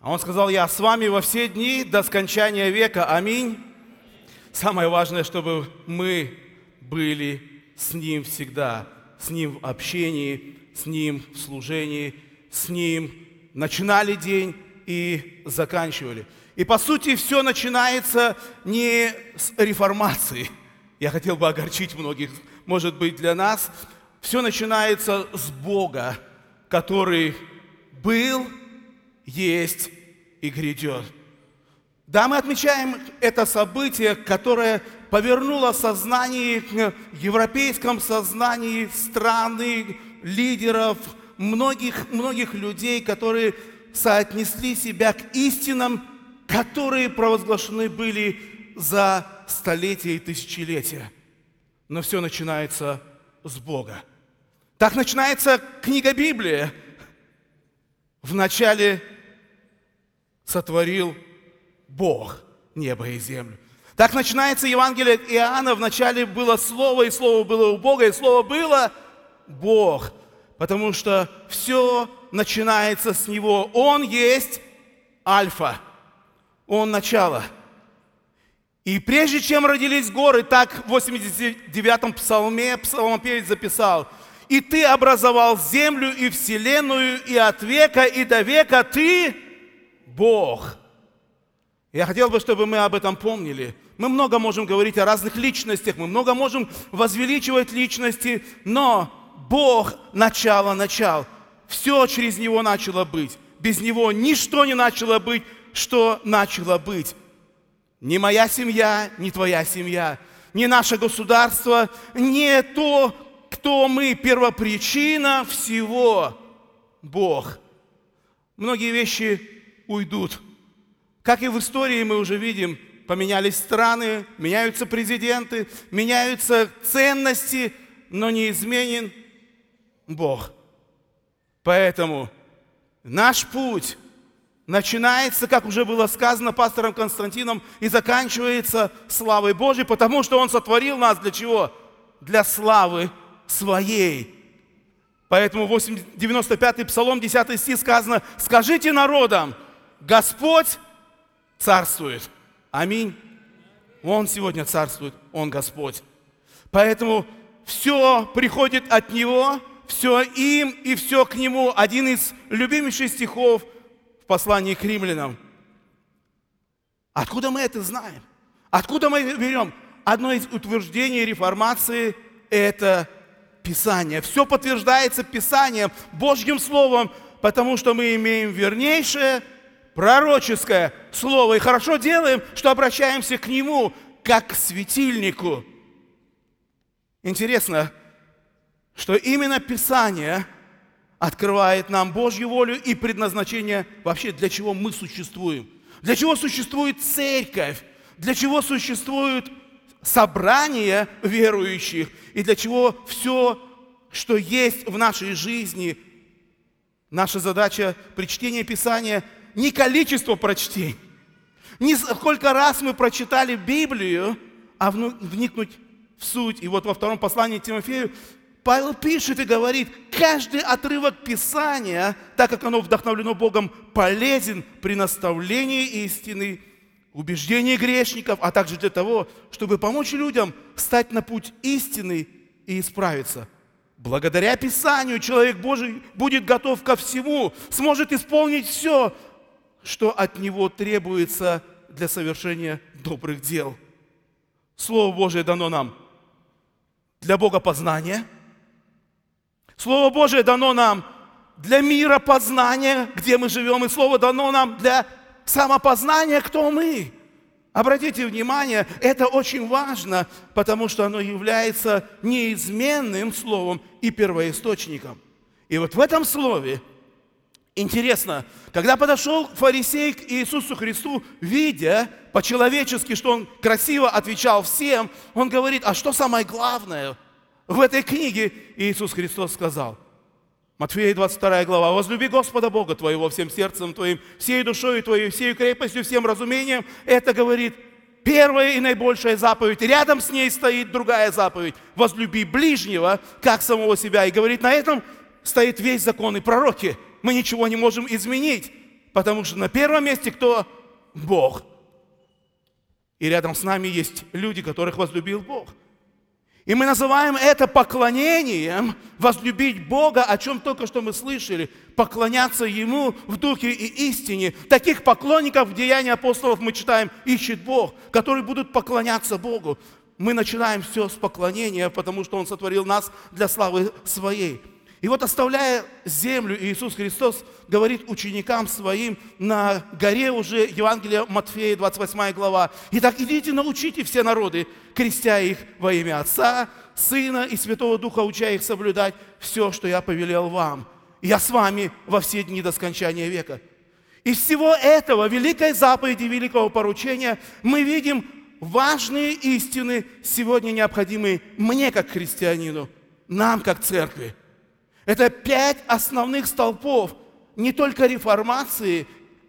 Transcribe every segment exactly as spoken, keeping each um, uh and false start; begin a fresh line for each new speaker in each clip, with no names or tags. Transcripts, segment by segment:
А Он сказал: я с вами во все дни до скончания века. Аминь. Самое важное, чтобы мы были с Ним всегда, с Ним в общении, с Ним в служении, с Ним начинали день и заканчивали. И по сути все начинается не с реформации. Я хотел бы огорчить многих, может быть, для нас. Все начинается с Бога, который был, есть и грядет. Да, мы отмечаем это событие, которое повернуло сознание, в европейском сознании страны, лидеров, многих, многих людей, которые соотнесли себя к истинам, которые провозглашены были за столетия и тысячелетия. Но все начинается с Бога. Так начинается книга Библии. Вначале сотворил Бог небо и землю. Так начинается Евангелие от Иоанна. Вначале было Слово, и Слово было у Бога, и Слово было Бог. Потому что все начинается с Него. Он есть Альфа. Он начало. И прежде чем родились горы, так в восемьдесят девятом псалме псалмопевец записал: «И Ты образовал землю и вселенную, и от века и до века Ты Бог». Я хотел бы, чтобы мы об этом помнили. Мы много можем говорить о разных личностях, мы много можем возвеличивать личности, но Бог – начало начал. Все через Него начало быть. Без Него ничто не начало быть, что начало быть. Не моя семья, не твоя семья, не наше государство, не то, кто мы, первопричина всего – Бог. Многие вещи уйдут. Как и в истории мы уже видим, поменялись страны, меняются президенты, меняются ценности, но не изменен Бог. Поэтому наш путь начинается, как уже было сказано пастором Константином, и заканчивается славой Божьей, потому что Он сотворил нас для чего? Для славы Своей. Поэтому девяносто пятый Псалом, десятый стих сказано: «Скажите народам, Господь царствует». Аминь. Он сегодня царствует, Он Господь. Поэтому все приходит от Него, все им и все к Нему. Один из любимейших стихов в послании к римлянам. Откуда мы это знаем? Откуда мы берем? Одно из утверждений реформации – это Писание. Все подтверждается Писанием, Божьим Словом, потому что мы имеем вернейшее пророческое Слово. И хорошо делаем, что обращаемся к Нему, как к светильнику. Интересно, что именно Писание открывает нам Божью волю и предназначение вообще, для чего мы существуем. Для чего существует церковь, для чего существует собрание верующих и для чего все, что есть в нашей жизни. Наша задача при чтении Писания не количество прочтений, не сколько раз мы прочитали Библию, а вникнуть в суть. И вот во втором послании к Тимофею Павел пишет и говорит: каждый отрывок Писания, так как оно вдохновлено Богом, полезен при наставлении истины, убеждении грешников, а также для того, чтобы помочь людям стать на путь истины и исправиться. Благодаря Писанию человек Божий будет готов ко всему, сможет исполнить все, что от него требуется для совершения добрых дел. Слово Божие дано нам для богопознания. Слово Божие дано нам для миропознания, где мы живем. И Слово дано нам для самопознания, кто мы. Обратите внимание, это очень важно, потому что оно является неизменным Словом и первоисточником. И вот в этом Слове интересно, когда подошел фарисей к Иисусу Христу, видя по-человечески, что Он красиво отвечал всем, он говорит: а что самое главное в этой книге? Иисус Христос сказал, Матфея двадцать вторая глава: «Возлюби Господа Бога твоего всем сердцем твоим, всей душой твоей, всей крепостью, всем разумением». Это, говорит, первая и наибольшая заповедь. Рядом с ней стоит другая заповедь: «Возлюби ближнего, как самого себя». И говорит, на этом стоит весь закон и пророки. Мы ничего не можем изменить. Потому что на первом месте кто? Бог. И рядом с нами есть люди, которых возлюбил Бог. И мы называем это поклонением, возлюбить Бога, о чем только что мы слышали, поклоняться Ему в духе и истине. Таких поклонников в Деянии апостолов мы читаем, ищет Бог, которые будут поклоняться Богу. Мы начинаем все с поклонения, потому что Он сотворил нас для славы Своей. И вот, оставляя землю, Иисус Христос говорит ученикам Своим на горе уже, Евангелие Матфея, двадцать восьмая глава. «Итак, идите, научите все народы, крестя их во имя Отца, Сына и Святого Духа, уча их соблюдать все, что я повелел вам. Я с вами во все дни до скончания века». Из всего этого, великой заповеди, великого поручения, мы видим важные истины, сегодня необходимые мне, как христианину, нам, как церкви. Это пять основных столпов не только реформации,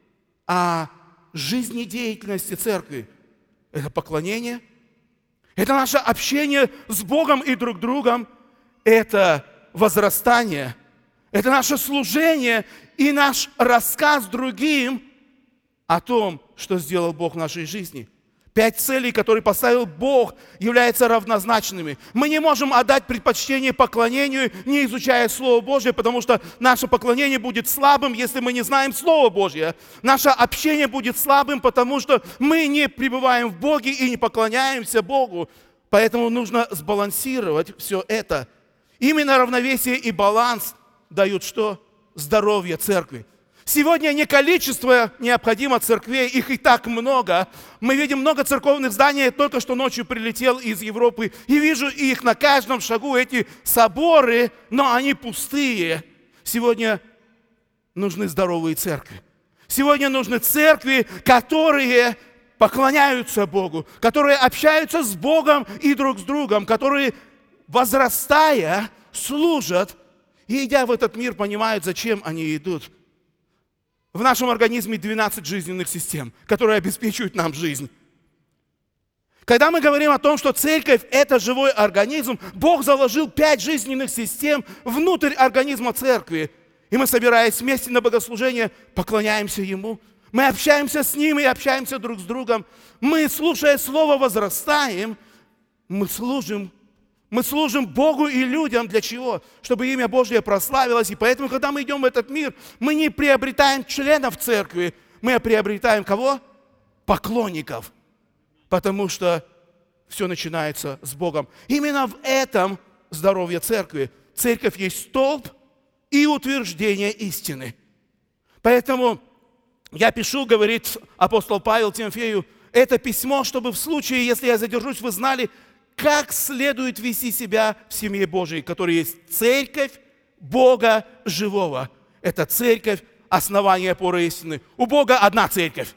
а жизнедеятельности церкви. Это поклонение, это наше общение с Богом и друг другом, это возрастание, это наше служение и наш рассказ другим о том, что сделал Бог в нашей жизни. Пять целей, которые поставил Бог, являются равнозначными. Мы не можем отдать предпочтение поклонению, не изучая Слово Божье, потому что наше поклонение будет слабым, если мы не знаем Слово Божье. Наше общение будет слабым, потому что мы не пребываем в Боге и не поклоняемся Богу. Поэтому нужно сбалансировать все это. Именно равновесие и баланс дают что? Здоровье церкви. Сегодня не количество необходимо церквей, их и так много. Мы видим много церковных зданий. Я только что ночью прилетел из Европы и вижу их на каждом шагу, эти соборы, но они пустые. Сегодня нужны здоровые церкви. Сегодня нужны церкви, которые поклоняются Богу, которые общаются с Богом и друг с другом, которые, возрастая, служат и, идя в этот мир, понимают, зачем они идут. В нашем организме двенадцать жизненных систем, которые обеспечивают нам жизнь. Когда мы говорим о том, что церковь – это живой организм, Бог заложил пять жизненных систем внутрь организма церкви. И мы, собираясь вместе на богослужение, поклоняемся Ему. Мы общаемся с Ним и общаемся друг с другом. Мы, слушая Слово, возрастаем. Мы служим Мы служим Богу и людям. Для чего? Чтобы имя Божье прославилось. И поэтому, когда мы идем в этот мир, мы не приобретаем членов церкви, мы приобретаем кого? Поклонников. Потому что все начинается с Богом. Именно в этом здоровье церкви. Церковь есть столб и утверждение истины. Поэтому я пишу, говорит апостол Павел Тимофею, это письмо, чтобы в случае, если я задержусь, вы знали, как следует вести себя в семье Божией, которая есть церковь Бога живого. Это церковь, основание опоры истины. У Бога одна церковь.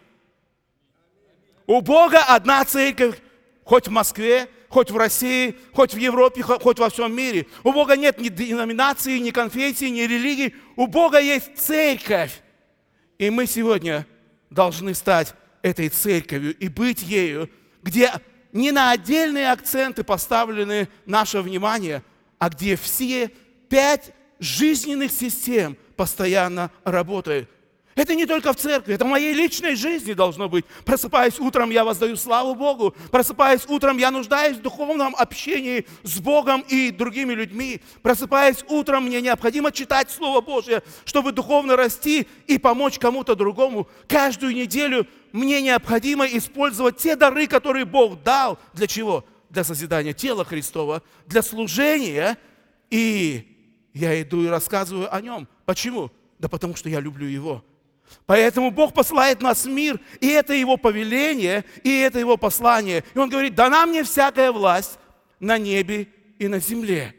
У Бога одна церковь, хоть в Москве, хоть в России, хоть в Европе, хоть во всем мире. У Бога нет ни деноминации, ни конфессии, ни религии. У Бога есть церковь. И мы сегодня должны стать этой церковью и быть ею, где не на отдельные акценты поставлены наше внимание, а где все пять жизненных систем постоянно работают. Это не только в церкви, это в моей личной жизни должно быть. Просыпаясь утром, я воздаю славу Богу. Просыпаясь утром, я нуждаюсь в духовном общении с Богом и другими людьми. Просыпаясь утром, мне необходимо читать Слово Божье, чтобы духовно расти и помочь кому-то другому. Каждую неделю мне необходимо использовать те дары, которые Бог дал. Для чего? Для созидания тела Христова, для служения. И я иду и рассказываю о Нем. Почему? Да потому что я люблю Его. Поэтому Бог посылает нас в мир, и это Его повеление, и это Его послание. И Он говорит, дана мне всякая власть на небе и на земле.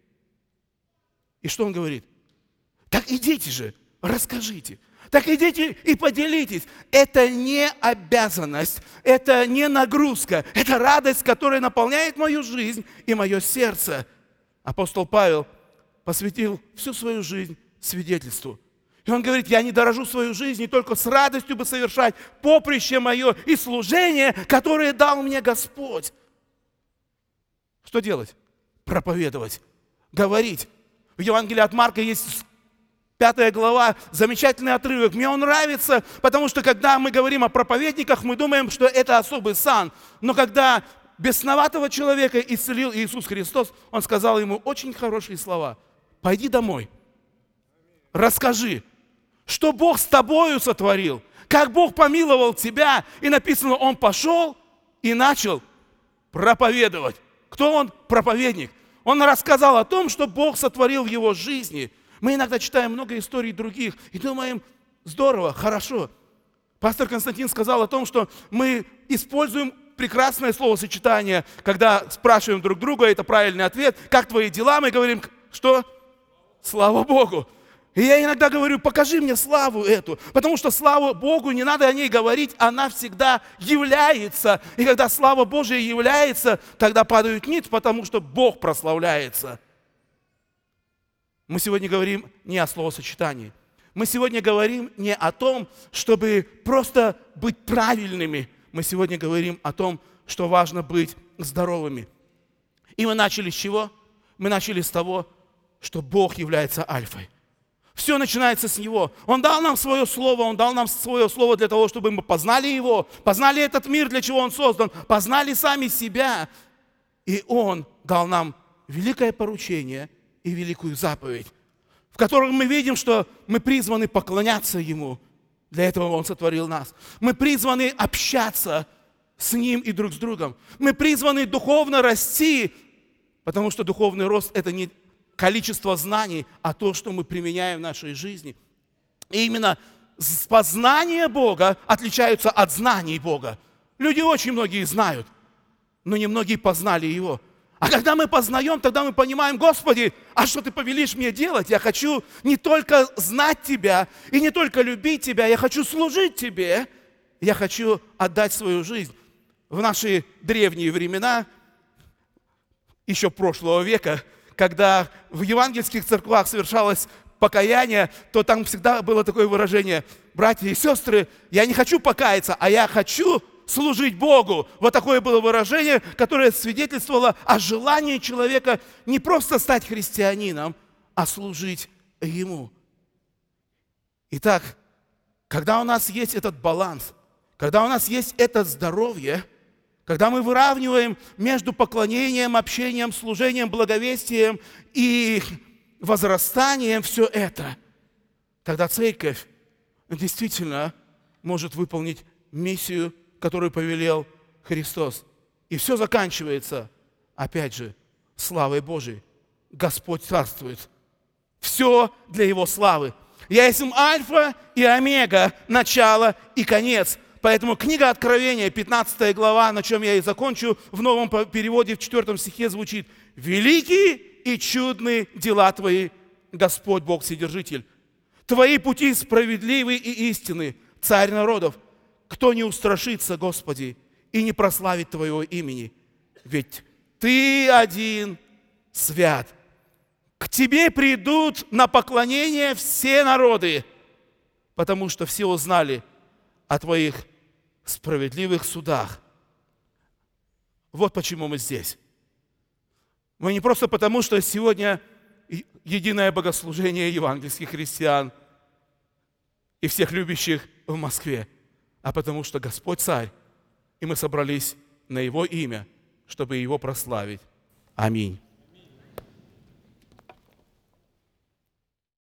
И что Он говорит? Так идите же, расскажите. Так идите и поделитесь. Это не обязанность, это не нагрузка, это радость, которая наполняет мою жизнь и мое сердце. Апостол Павел посвятил всю свою жизнь свидетельству. И он говорит, я не дорожу свою жизнь, не только с радостью бы совершать поприще мое и служение, которое дал мне Господь. Что делать? Проповедовать, говорить. В Евангелии от Марка есть Пятая глава, замечательный отрывок. Мне он нравится, потому что когда мы говорим о проповедниках, мы думаем, что это особый сан. Но когда бесноватого человека исцелил Иисус Христос, Он сказал ему очень хорошие слова. Пойди домой, расскажи, что Бог с тобою сотворил, как Бог помиловал тебя. И написано, он пошел и начал проповедовать. Кто он? Проповедник. Он рассказал о том, что Бог сотворил в его жизни. Мы иногда читаем много историй других и думаем, здорово, хорошо. Пастор Константин сказал о том, что мы используем прекрасное словосочетание, когда спрашиваем друг друга, это правильный ответ, как твои дела, мы говорим, что? Слава Богу. И я иногда говорю, покажи мне славу эту, потому что слава Богу, не надо о ней говорить, она всегда является. И когда слава Божия является, тогда падают ниц, потому что Бог прославляется. Мы сегодня говорим не о словосочетании. Мы сегодня говорим не о том, чтобы просто быть правильными. Мы сегодня говорим о том, что важно быть здоровыми. И мы начали с чего? Мы начали с того, что Бог является альфой. Все начинается с Него. Он дал нам свое слово, Он дал нам свое слово для того, чтобы мы познали Его, познали этот мир, для чего Он создан, познали сами себя. И Он дал нам великое поручение и великую заповедь, в котором мы видим, что мы призваны поклоняться Ему. Для этого Он сотворил нас. Мы призваны общаться с Ним и друг с другом. Мы призваны духовно расти, потому что духовный рост – это не количество знаний, а то, что мы применяем в нашей жизни. И именно познание Бога отличаются от знаний Бога. Люди очень многие знают, но немногие познали Его. А когда мы познаем, тогда мы понимаем, Господи, а что Ты повелишь мне делать? Я хочу не только знать Тебя и не только любить Тебя, я хочу служить Тебе, я хочу отдать свою жизнь. В наши древние времена, еще прошлого века, когда в евангельских церквах совершалось покаяние, то там всегда было такое выражение: братья и сестры, я не хочу покаяться, а я хочу служить Богу. Вот такое было выражение, которое свидетельствовало о желании человека не просто стать христианином, а служить Ему. Итак, когда у нас есть этот баланс, когда у нас есть это здоровье, когда мы выравниваем между поклонением, общением, служением, благовестием и возрастанием все это, тогда церковь действительно может выполнить миссию, которую повелел Христос. И все заканчивается, опять же, славой Божией. Господь царствует. Все для Его славы. Я есть Альфа и Омега, начало и конец. Поэтому книга Откровения, пятнадцатая глава, на чем я и закончу, в новом переводе в четвёртом стихе звучит: «Великие и чудные дела Твои, Господь Бог Вседержитель. Твои пути справедливы и истинны, Царь народов. Кто не устрашится, Господи, и не прославит Твоего имени? Ведь Ты один свят. К Тебе придут на поклонение все народы, потому что все узнали о Твоих справедливых судах». Вот почему мы здесь. Мы не просто потому, что сегодня единое богослужение евангельских христиан и всех любящих в Москве, а потому что Господь Царь, и мы собрались на Его имя, чтобы Его прославить. Аминь.